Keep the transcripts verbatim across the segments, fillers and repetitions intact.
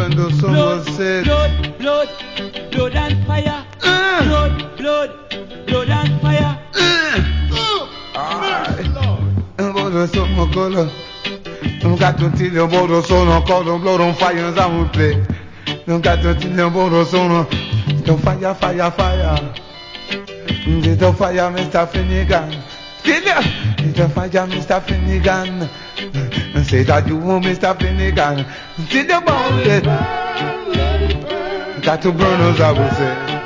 when the sun blood, was set. blood, blood, blood and fire. Uh. Blood, blood, blood and fire. About the summer color. Don't got to tell you about the sun or call the blood on fire as I will play. Don't got to tell you about the sun. The fire, fire, fire. It's the fire, Mister Finnegan. Kill you. It's the fire, Mister Finnegan. Say that you want Mister Finnegan. See the bone. Got to burn us, I will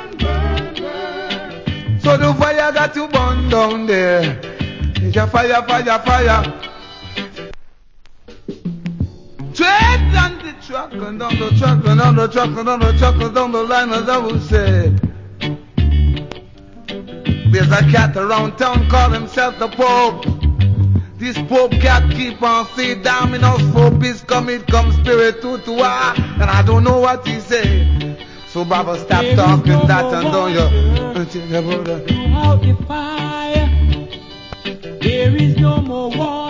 say. So the fire got to burn down there. It's a fire, fire, fire. Tread on the truck and down the truck and down the truck and down the truck and down the line, as I will say. There's a cat around town call himself the Pope. This Pope cat keep on say damn in us Pope is come, it come spirit to to ah, and I don't know what he say. So Baba stop There talking no that more and don't you until your brother. Throughout the fire, there is no more water.